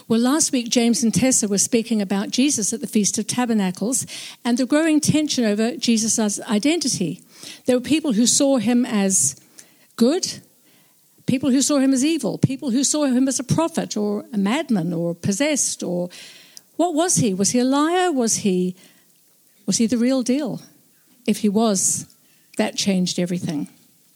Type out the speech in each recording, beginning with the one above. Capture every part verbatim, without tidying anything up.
Well, last week, James and Tessa were speaking about Jesus at the Feast of Tabernacles and the growing tension over Jesus' identity. There were people who saw him as good, people who saw him as evil, people who saw him as a prophet or a madman or possessed, or what was he? Was he a liar? Was he, was he the real deal? If he was, that changed everything.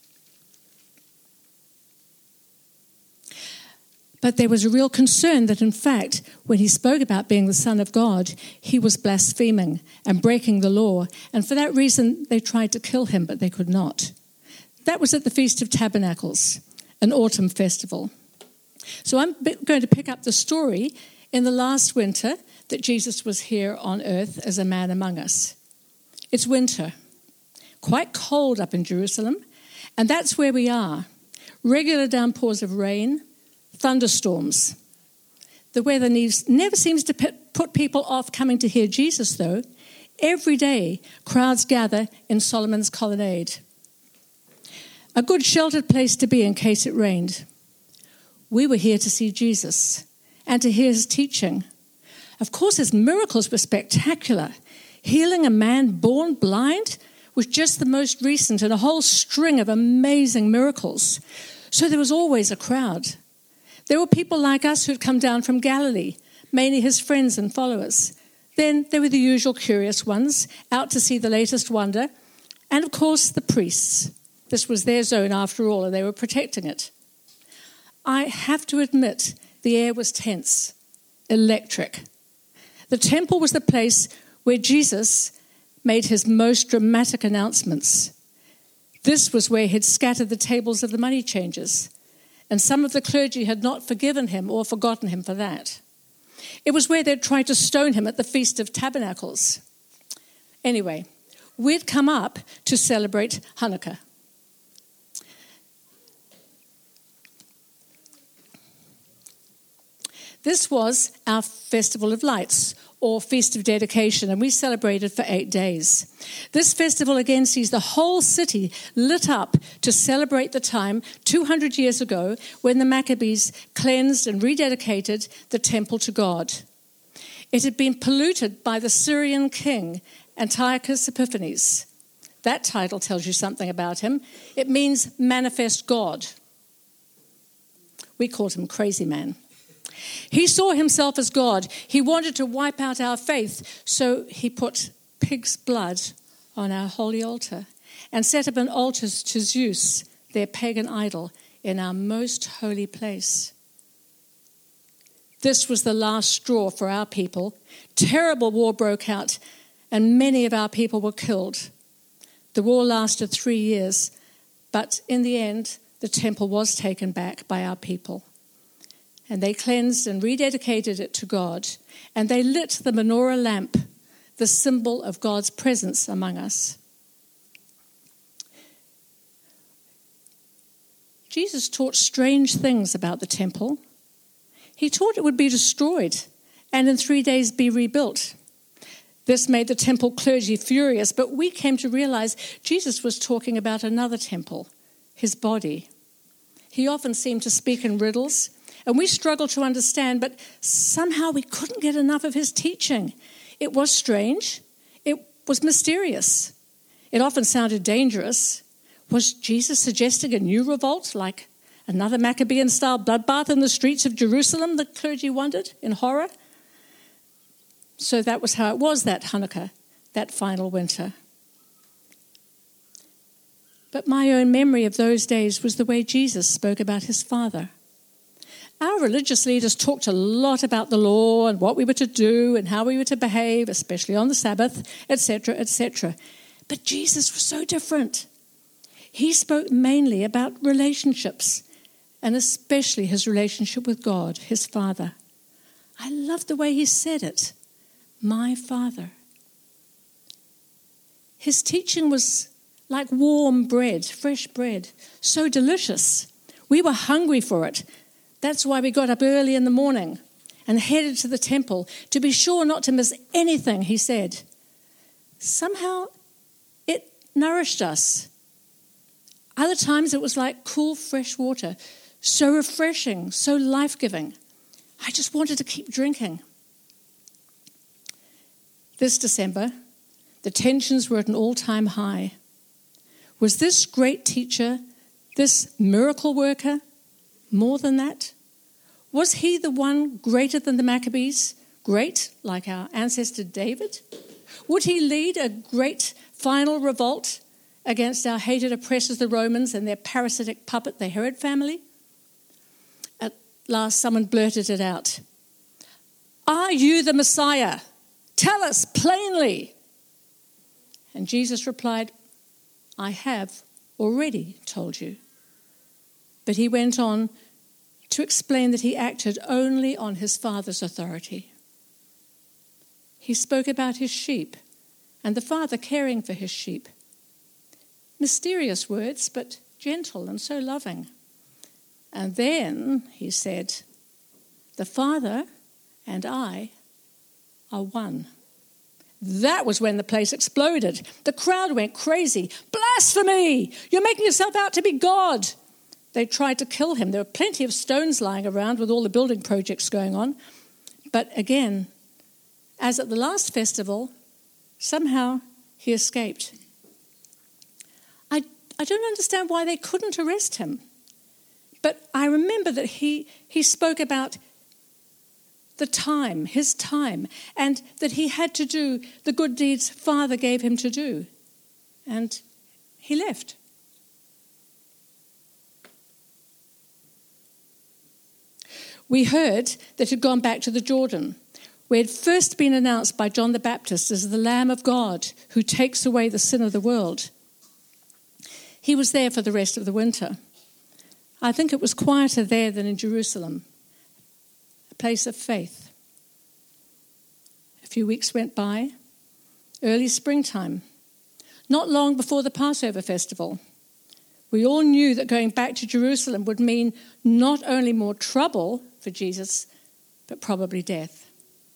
But there was a real concern that, in fact, when he spoke about being the Son of God, he was blaspheming and breaking the law. And for that reason, they tried to kill him, but they could not. That was at the Feast of Tabernacles, an autumn festival. So I'm going to pick up the story in the last winter that Jesus was here on earth as a man among us. It's winter, quite cold up in Jerusalem, and that's where we are. Regular downpours of rain, thunderstorms. The weather needs, never seems to put people off coming to hear Jesus, though. Every day, crowds gather in Solomon's colonnade. A good sheltered place to be in case it rained. We were here to see Jesus and to hear his teaching. Of course, his miracles were spectacular. Healing a man born blind was just the most recent in a whole string of amazing miracles. So there was always a crowd. There were people like us who'd come down from Galilee, mainly his friends and followers. Then there were the usual curious ones, out to see the latest wonder. And of course, the priests. This was their zone after all, and they were protecting it. I have to admit, the air was tense, electric. The temple was the place where Jesus made his most dramatic announcements. This was where he'd scattered the tables of the money changers. And some of the clergy had not forgiven him or forgotten him for that. It was where they'd tried to stone him at the Feast of Tabernacles. Anyway, we'd come up to celebrate Hanukkah. This was our Festival of Lights, or Feast of Dedication, and we celebrated for eight days. This festival again sees the whole city lit up to celebrate the time two hundred years ago when the Maccabees cleansed and rededicated the temple to God. It had been polluted by the Syrian king, Antiochus Epiphanes. That title tells you something about him. It means manifest God. We called him Crazy Man. He saw himself as God. He wanted to wipe out our faith, so he put pig's blood on our holy altar and set up an altar to Zeus, their pagan idol, in our most holy place. This was the last straw for our people. Terrible war broke out, and many of our people were killed. The war lasted three years, but in the end, the temple was taken back by our people. And they cleansed and rededicated it to God. And they lit the menorah lamp, the symbol of God's presence among us. Jesus taught strange things about the temple. He taught it would be destroyed and in three days be rebuilt. This made the temple clergy furious, but we came to realize Jesus was talking about another temple, his body. He often seemed to speak in riddles, and we struggled to understand, but somehow we couldn't get enough of his teaching. It was strange. It was mysterious. It often sounded dangerous. Was Jesus suggesting a new revolt, like another Maccabean-style bloodbath in the streets of Jerusalem, the clergy wondered in horror? So that was how it was that Hanukkah, that final winter. But my own memory of those days was the way Jesus spoke about his Father. Our religious leaders talked a lot about the law and what we were to do and how we were to behave, especially on the Sabbath, et cetera, et cetera. But Jesus was so different. He spoke mainly about relationships, and especially his relationship with God, his Father. I love the way he said it, my Father. His teaching was like warm bread, fresh bread, so delicious. We were hungry for it. That's why we got up early in the morning and headed to the temple to be sure not to miss anything he said. Somehow it nourished us. Other times it was like cool, fresh water, so refreshing, so life-giving. I just wanted to keep drinking. This December, the tensions were at an all-time high. Was this great teacher, this miracle worker, more than that? Was he the one greater than the Maccabees? Great, like our ancestor David? Would he lead a great final revolt against our hated oppressors, the Romans, and their parasitic puppet, the Herod family? At last, someone blurted it out. Are you the Messiah? Tell us plainly. And Jesus replied, I have already told you. But he went on to explain that he acted only on his Father's authority. He spoke about his sheep and the Father caring for his sheep. Mysterious words, but gentle and so loving. And then he said, the Father and I are one. That was when the place exploded. The crowd went crazy. Blasphemy! You're making yourself out to be God. They tried to kill him. There were plenty of stones lying around with all the building projects going on. But again, as at the last festival, somehow he escaped. I, I don't understand why they couldn't arrest him. But I remember that he, he spoke about the time, his time, and that he had to do the good deeds Father gave him to do. And he left. We heard that he'd gone back to the Jordan, where it had first been announced by John the Baptist as the Lamb of God who takes away the sin of the world. He was there for the rest of the winter. I think it was quieter there than in Jerusalem, a place of faith. A few weeks went by, early springtime, not long before the Passover festival. We all knew that going back to Jerusalem would mean not only more trouble for Jesus, but probably death.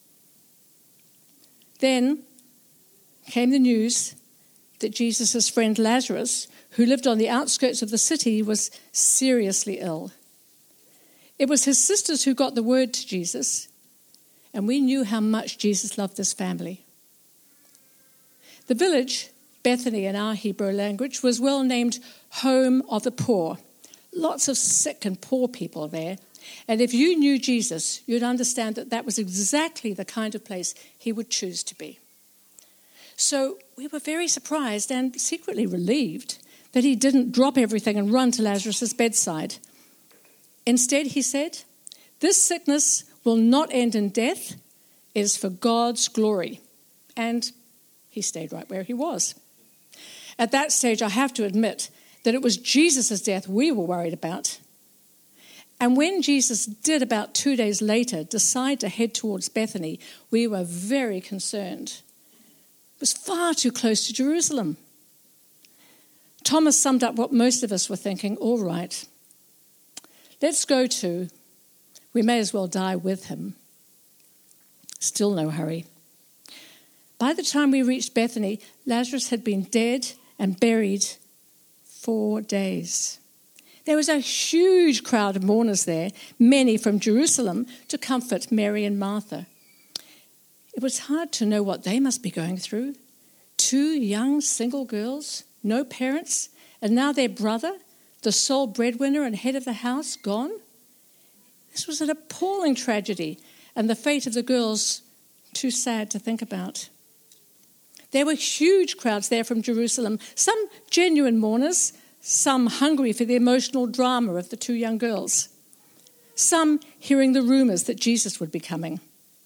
Then came the news that Jesus' friend Lazarus, who lived on the outskirts of the city, was seriously ill. It was his sisters who got the word to Jesus, and we knew how much Jesus loved this family. The village, Bethany in our Hebrew language, was well named Home of the Poor. Lots of sick and poor people there. And if you knew Jesus, you'd understand that that was exactly the kind of place he would choose to be. So we were very surprised and secretly relieved that he didn't drop everything and run to Lazarus' bedside. Instead, he said, this sickness will not end in death. It is for God's glory. And he stayed right where he was. At that stage, I have to admit that it was Jesus' death we were worried about. And when Jesus did, about two days later, decide to head towards Bethany, we were very concerned. It was far too close to Jerusalem. Thomas summed up what most of us were thinking, all right, let's go to, we may as well die with him. Still no hurry. By the time we reached Bethany, Lazarus had been dead and buried four days. There was a huge crowd of mourners there, many from Jerusalem, to comfort Mary and Martha. It was hard to know what they must be going through. Two young single girls, no parents, and now their brother, the sole breadwinner and head of the house, gone. This was an appalling tragedy, and the fate of the girls too sad to think about. There were huge crowds there from Jerusalem, some genuine mourners, some hungry for the emotional drama of the two young girls, some hearing the rumours that Jesus would be coming.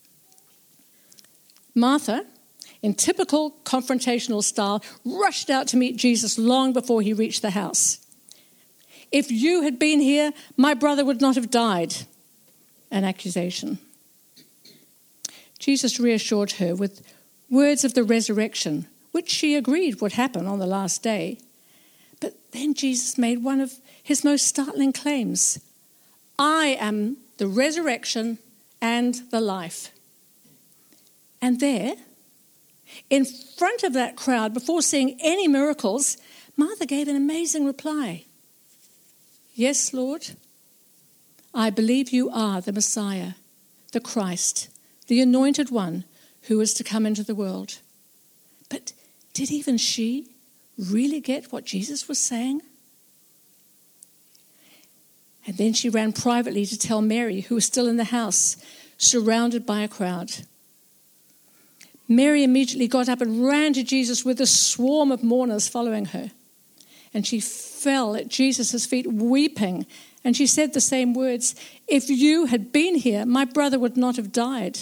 Martha, in typical confrontational style, rushed out to meet Jesus long before he reached the house. If you had been here, my brother would not have died. An accusation. Jesus reassured her with words of the resurrection, which she agreed would happen on the last day. But then Jesus made one of his most startling claims. I am the resurrection and the life. And there, in front of that crowd, before seeing any miracles, Martha gave an amazing reply. Yes, Lord, I believe you are the Messiah, the Christ, the anointed one who was to come into the world. But did even she really get what Jesus was saying? And then she ran privately to tell Mary, who was still in the house, surrounded by a crowd. Mary immediately got up and ran to Jesus with a swarm of mourners following her. And she fell at Jesus' feet weeping. And she said the same words, "If you had been here, my brother would not have died."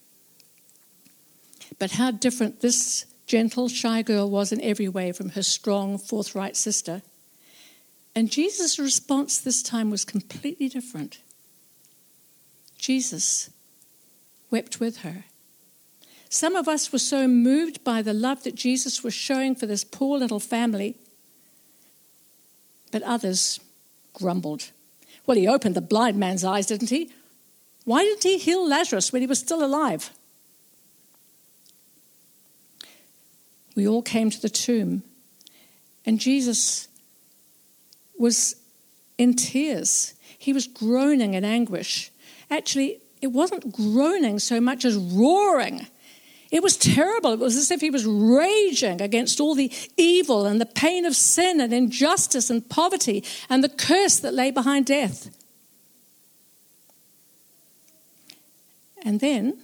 But how different this gentle, shy girl was in every way from her strong, forthright sister. And Jesus' response this time was completely different. Jesus wept with her. Some of us were so moved by the love that Jesus was showing for this poor little family, but others grumbled. Well, he opened the blind man's eyes, didn't he? Why didn't he heal Lazarus when he was still alive? We all came to the tomb, and Jesus was in tears. He was groaning in anguish. Actually, it wasn't groaning so much as roaring. It was terrible. It was as if he was raging against all the evil and the pain of sin and injustice and poverty and the curse that lay behind death. And then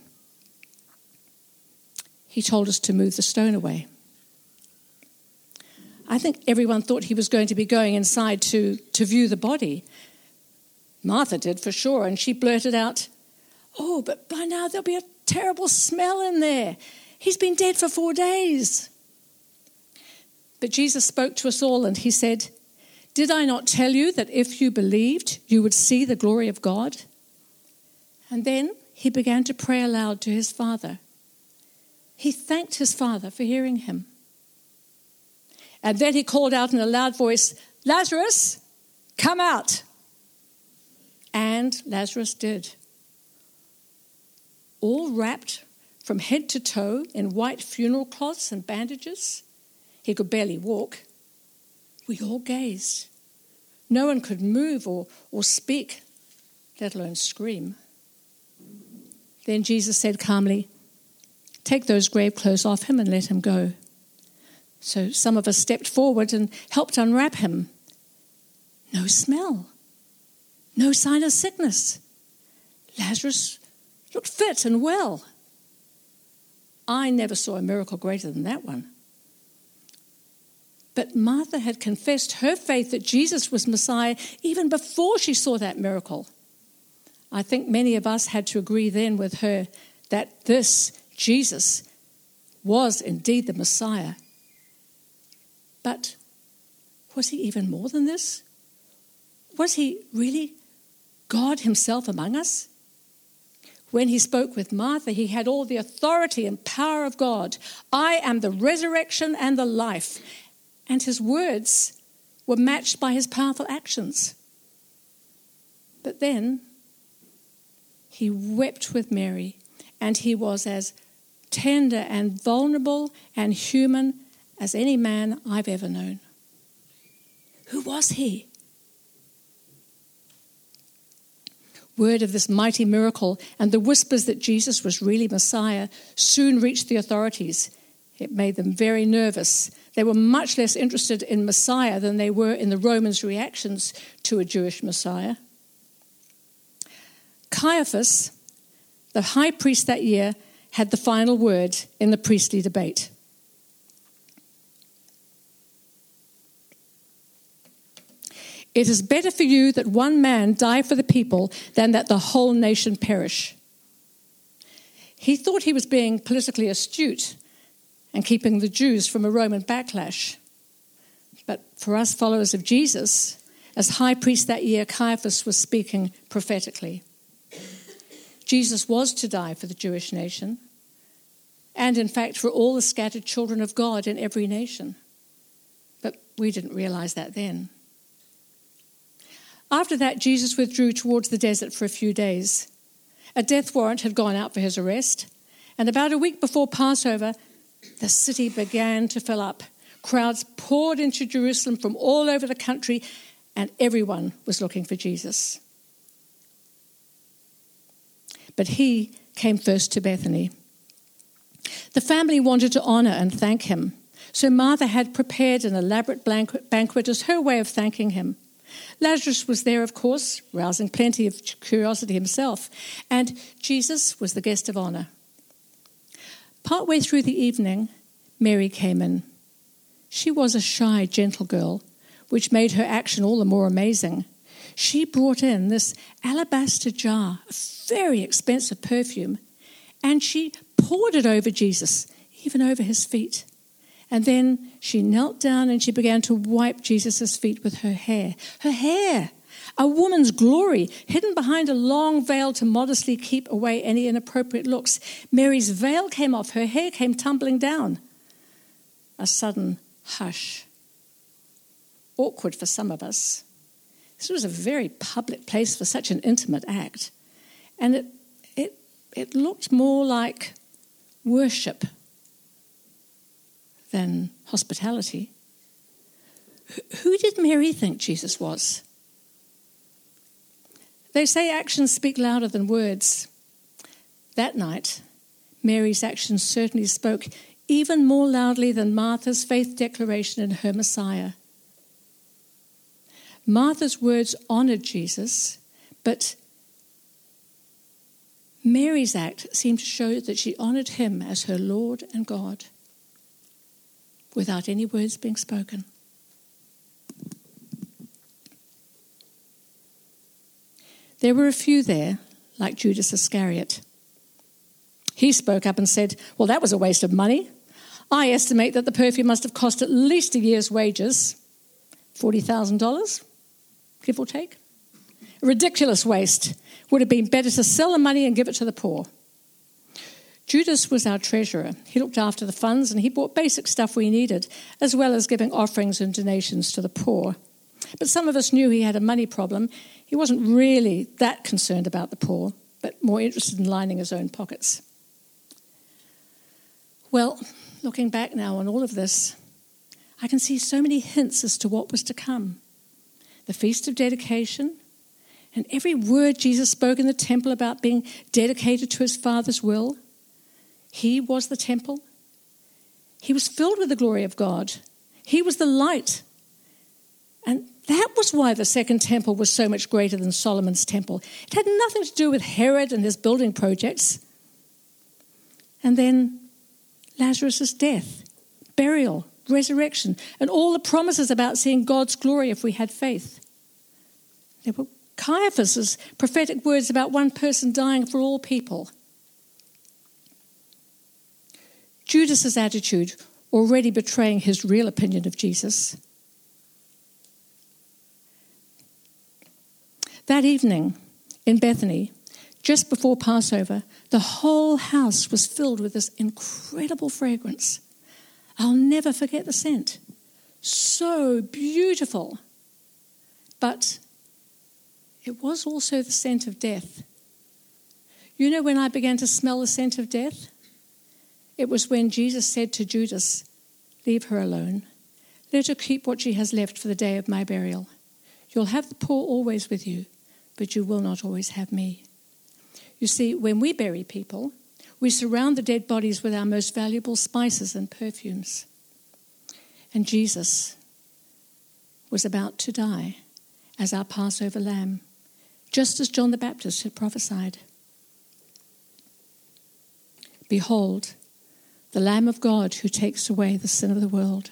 he told us to move the stone away. I think everyone thought he was going to be going inside to, to view the body. Martha did for sure, and she blurted out, "Oh, but by now there'll be a terrible smell in there. He's been dead for four days." But Jesus spoke to us all and he said, "Did I not tell you that if you believed, you would see the glory of God?" And then he began to pray aloud to his Father. He thanked his Father for hearing him. And then he called out in a loud voice, "Lazarus, come out." And Lazarus did. All wrapped from head to toe in white funeral cloths and bandages. He could barely walk. We all gazed. No one could move or, or speak, let alone scream. Then Jesus said calmly, "Take those grave clothes off him and let him go." So some of us stepped forward and helped unwrap him. No smell. No sign of sickness. Lazarus looked fit and well. I never saw a miracle greater than that one. But Martha had confessed her faith that Jesus was Messiah even before she saw that miracle. I think many of us had to agree then with her that this Jesus was indeed the Messiah. But was he even more than this? Was he really God himself among us? When he spoke with Martha, he had all the authority and power of God. "I am the resurrection and the life." And his words were matched by his powerful actions. But then he wept with Mary, and he was as tender and vulnerable and human as any man I've ever known. Who was he? Word of this mighty miracle and the whispers that Jesus was really Messiah soon reached the authorities. It made them very nervous. They were much less interested in Messiah than they were in the Romans' reactions to a Jewish Messiah. Caiaphas, the high priest that year, had the final word in the priestly debate. "It is better for you that one man die for the people than that the whole nation perish." He thought he was being politically astute and keeping the Jews from a Roman backlash. But for us followers of Jesus, as high priest that year, Caiaphas was speaking prophetically. Jesus was to die for the Jewish nation, and in fact for all the scattered children of God in every nation. But we didn't realize that then. After that, Jesus withdrew towards the desert for a few days. A death warrant had gone out for his arrest, and about a week before Passover, the city began to fill up. Crowds poured into Jerusalem from all over the country, and everyone was looking for Jesus. but he came first to Bethany. The family wanted to honor and thank him, so Martha had prepared an elaborate banquet as her way of thanking him. Lazarus was there, of course, rousing plenty of curiosity himself, and Jesus was the guest of honor. Partway through the evening, Mary came in. She was a shy, gentle girl, which made her action all the more amazing. She brought in this alabaster jar of very expensive perfume, and she poured it over Jesus, even over his feet. And then she knelt down and she began to wipe Jesus' feet with her hair. Her hair, a woman's glory, hidden behind a long veil to modestly keep away any inappropriate looks. Mary's veil came off, her hair came tumbling down. A sudden hush. Awkward for some of us. This was a very public place for such an intimate act. And it it it looked more like worship than hospitality. Who did Mary think Jesus was? They say actions speak louder than words. That night, Mary's actions certainly spoke even more loudly than Martha's faith declaration in her Messiah. Martha's words honored Jesus, but Mary's act seemed to show that she honored him as her Lord and God, without any words being spoken. There were a few there, like Judas Iscariot. He spoke up and said, well, that was a waste of money. I estimate that the perfume must have cost at least a year's wages, forty thousand dollars, give or take. A ridiculous waste. Would have been better to sell the money and give it to the poor. Judas was our treasurer. He looked after the funds and he bought basic stuff we needed, as well as giving offerings and donations to the poor. But some of us knew he had a money problem. He wasn't really that concerned about the poor, but more interested in lining his own pockets. Well, looking back now on all of this, I can see so many hints as to what was to come. The Feast of Dedication, and every word Jesus spoke in the temple about being dedicated to his Father's will. He was the temple. He was filled with the glory of God. He was the light. And that was why the second temple was so much greater than Solomon's temple. It had nothing to do with Herod and his building projects. And then Lazarus' death, burial, resurrection, and all the promises about seeing God's glory if we had faith. There were Caiaphas' prophetic words about one person dying for all people. Judas' attitude, already betraying his real opinion of Jesus. That evening in Bethany, just before Passover, the whole house was filled with this incredible fragrance. I'll never forget the scent. So beautiful. But it was also the scent of death. You know when I began to smell the scent of death? It was when Jesus said to Judas, leave her alone. Let her keep what she has left for the day of my burial. You'll have the poor always with you, but you will not always have me. You see, when we bury people, we surround the dead bodies with our most valuable spices and perfumes. And Jesus was about to die as our Passover lamb, just as John the Baptist had prophesied. Behold, the Lamb of God who takes away the sin of the world.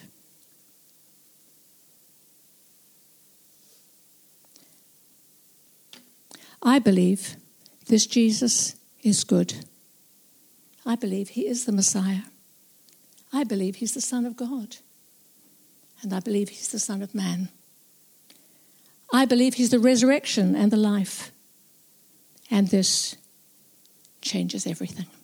I believe this Jesus is good. I believe he is the Messiah. I believe he's the Son of God. And I believe he's the Son of Man. I believe he's the resurrection and the life. And this changes everything.